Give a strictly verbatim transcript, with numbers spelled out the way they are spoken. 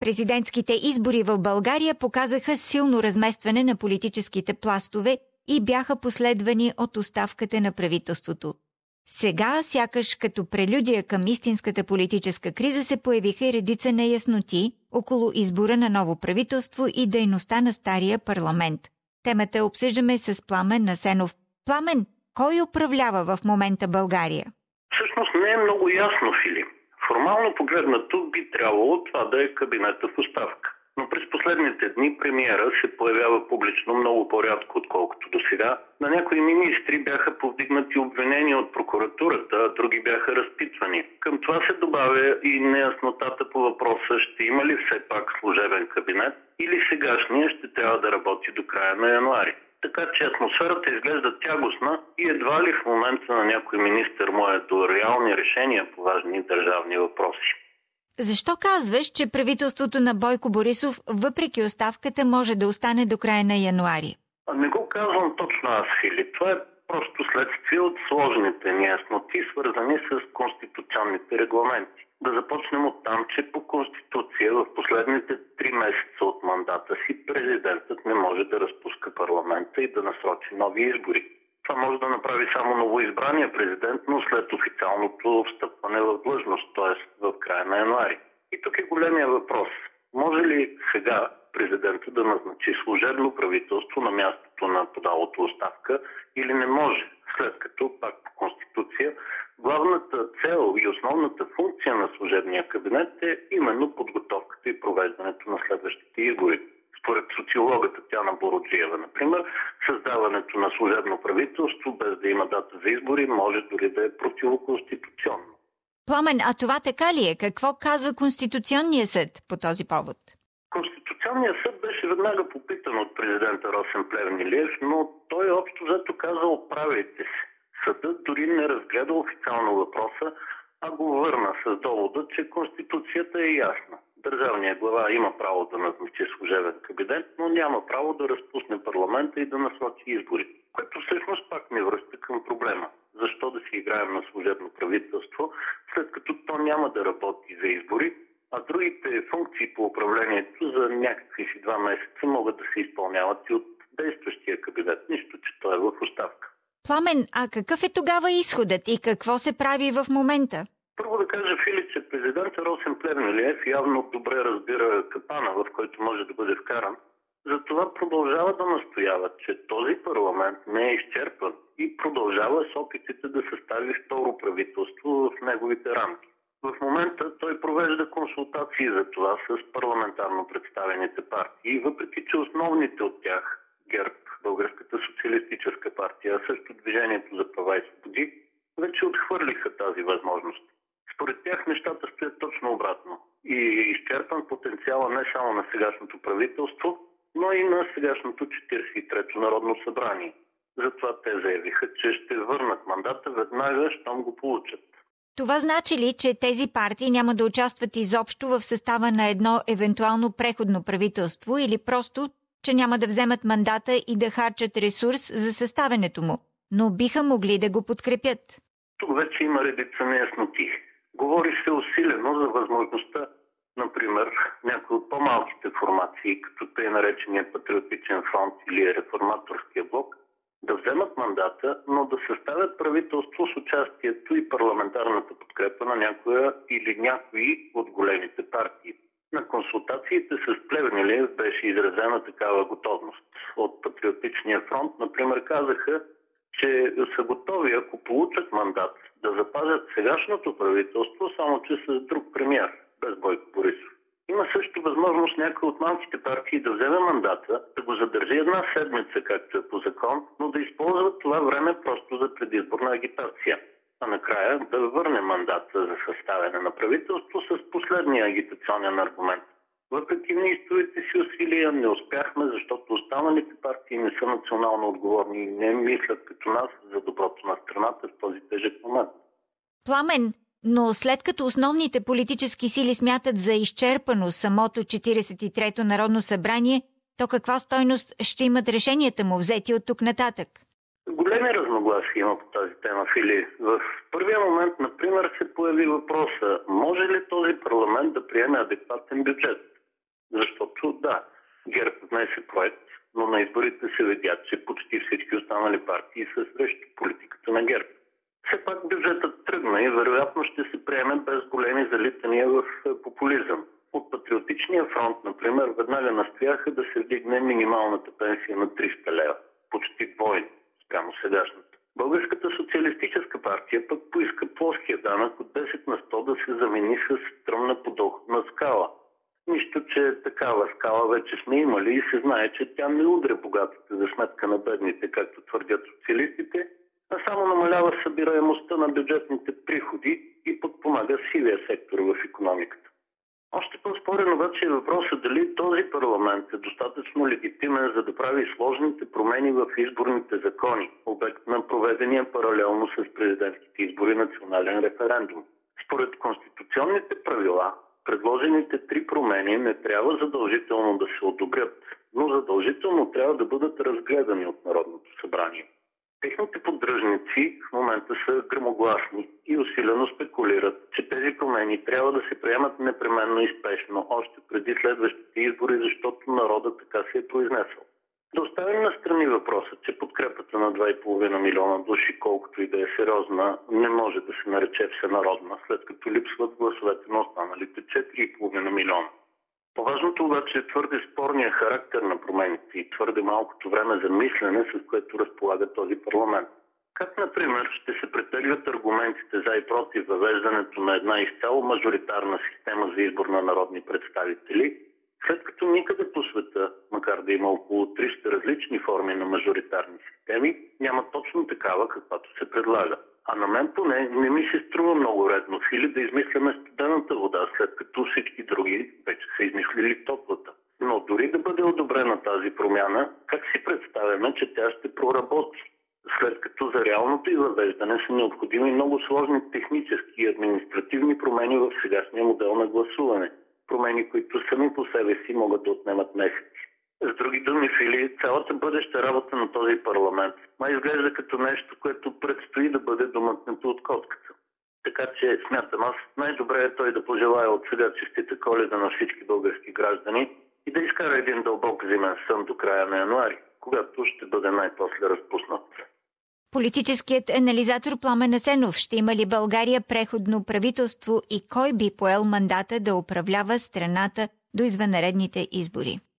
Президентските избори в България показаха силно разместване на политическите пластове и бяха последвани от оставката на правителството. Сега, сякаш като прелюдия към истинската политическа криза, се появиха и редица неясноти около избора на ново правителство и дейността на стария парламент. Темата обсъждаме с Пламен Асенов. Пламен, кой управлява в момента България? Всъщност не е много ясно, Филип. Формално погледнато би трябвало това да е кабинета в оставка. Но през последните дни премиера се появява публично много по-рядко, отколкото до сега. На някои министри бяха повдигнати обвинения от прокуратурата, а други бяха разпитвани. Към това се добавя и неяснотата по въпроса: ще има ли все пак служебен кабинет или сегашния ще трябва да работи до края на януари. Така че атмосферата изглежда тягостна и едва ли в момента на някой министър му е до реални решения по важни държавни въпроси. Защо казваш, че правителството на Бойко Борисов, въпреки оставката, може да остане до края на януари? А не го казвам точно аз, Филип. Това е просто следствие от сложните неясноти, свързани с конституционните регламенти. Да започнем от там, че по Конституция в последните три месеца от мандата си президентът не може да разпуска парламента и да насрочи нови избори. Това може да направи само новоизбрания президент, но след официалното встъпване в длъжност, т.е. в края на януари. И тук е големия въпрос. Може ли сега президентът да назначи служебно правителство на мястото на подалото оставка или не може, след като, пак по Конституция, главната цел и основната функция на служебния кабинет е именно подготовката и провеждането на следващите избори. Според социологът Татяна Бороджиева, например, създаването на служебно правителство без да има дата за избори може дори да е противоконституционно. Пламен, а това така ли е? Какво казва Конституционния съд по този повод? Конституционният съд беше веднага попитан от президента Росен Плевнелиев, но той общо взето каза: оправяйте се. Съдът дори не разгледа официално въпроса, а го върна с довода, че Конституцията е ясна. Държавният глава има право да назначи служебен кабинет, но няма право да разпусне парламента и да насрочи избори. Което всъщност пак не връща към проблема. Защо да си играем на служебно правителство, след като то няма да работи за избори, а другите функции по управлението за някакви си два месеца могат да се изпълняват и от действащия кабинет, нищо че той е в оставка. Пламен, а какъв е тогава изходът и какво се прави в момента? Първо да кажа, Филип, че президентът Росен Плевнелиев явно добре разбира капана, в който може да бъде вкаран. Затова продължава да настоява, че този парламент не е изчерпан и продължава с опитите да състави второ правителство в неговите рамки. В момента той провежда консултации за това с парламентарно представените партии, въпреки че основните от тях, ГЕРБ, Българската социалистическа партия, а също Движението за права и свободи, вече отхвърлиха тази възможност. Според тях нещата стоят точно обратно и изчерпан потенциала не само на сегашното правителство, но и на сегашното четиридесет и трето Народно събрание. Затова те заявиха, че ще върнат мандата веднага, щом го получат. Това значи ли, че тези партии няма да участват изобщо в състава на едно евентуално преходно правителство или просто, че няма да вземат мандата и да харчат ресурс за съставянето му, но биха могли да го подкрепят? Тук вече има редица неясноти. Говори се усилено за възможността, например, някои от по-малките формации, като тъй наречения Патриотичен фронт или Реформаторския блок, да вземат мандата, но да съставят правителство с участието и парламентарната подкрепа на някоя или някои от големите партии. На консултациите с Плевнелиев беше изразена такава готовност. От Патриотичния фронт, например, казаха, че са готови, ако получат мандат, да запазят сегашното правителство, само че с друг премиер, без Бойко Борисов. Има също възможност някой от малките партии да вземе мандата, да го задържи една седмица, както е по закон, но да използва това време просто за предизборна агитация. А накрая да върне мандата за съставяне на правителство с последния агитационен аргумент. Въпреки неистовите си усилия не успяхме, защото останалите партии не са национално отговорни и не мислят като нас за доброто на страната в този тежък момент. Пламен, но след като основните политически сили смятат за изчерпано самото четиридесет и трето Народно събрание, то каква стойност ще имат решенията му взети от тук нататък? Големи разногласия има по тази тема, Фили. В първия момент, например, се появи въпроса: може ли този парламент да приеме адекватен бюджет? Защото да, ГЕРБ внесе проект, но на изборите се видя, че почти всички останали партии са срещу политиката на ГЕРБ. Все пак бюджетът тръгна и вероятно ще се приеме без големи залитания в популизъм. От Патриотичния фронт, например, веднага настояха да се вдигне минималната пенсия на триста лева. Почти двойно спрямо сегашната. Българската социалистическа партия пък поиска плоския данък от десет на сто да се замени с стръмна подоходна скала. Нищо, че такава скала вече сме имали и се знае, че тя не удря богатите за сметка на бедните, както твърдят социалистите, а само намалява събираемостта на бюджетните приходи и подпомага сивия сектор в икономиката. Още по-спорен обаче е въпросът дали този парламент е достатъчно легитимен, за да прави сложните промени в изборните закони, обект на проведения паралелно с президентските избори национален референдум. Според конституционните правила, предложените три промени не трябва задължително да се одобрят, но задължително трябва да бъдат разгледани от Народното събрание. Техните поддръжници в момента са гръмогласни и усилено спекулират, че тези промени трябва да се приемат непременно и спешно, още преди следващите избори, защото народът така се е произнесъл. Да оставим настрани въпроса, че подкрепата на два и половина милиона души, колкото и да е сериозна, не може да се нарече всенародна, след като липсват гласовете на останалите четири и половина милиона. По-важното обаче е твърде спорния характер на промените и твърде малкото време за мислене, с което разполага този парламент. Как, например, ще се претеглят аргументите за и против въвеждането на една изцяло мажоритарна система за избор на народни представители, след като никъде по света, макар да има около триста различни форми на мажоритарни системи, няма точно такава, каквато се предлага. А на мен поне не ми се струва много редно или да измисляме студената вода, след като всички други вече са измислили топлата. Но дори да бъде одобрена тази промяна, как си представяме, че тя ще проработи? След като за реалното й въвеждане са необходими много сложни технически и административни промени в сегашния модел на гласуване. Промени, които сами по себе си могат да отнемат месеци. С други думи, Фили, цялата бъдеща работа на този парламент май изглежда като нещо, което предстои да бъде домъкнато от котката. Така че смятам аз, най-добре е той да пожелая от сега честита Коледа на всички български граждани и да изкара един дълбок зимен сън до края на януари, когато ще бъде най-после разпуснат. Политическият анализатор Пламен Асенов: ще има ли България преходно правителство и кой би поел мандата да управлява страната до извънредните избори?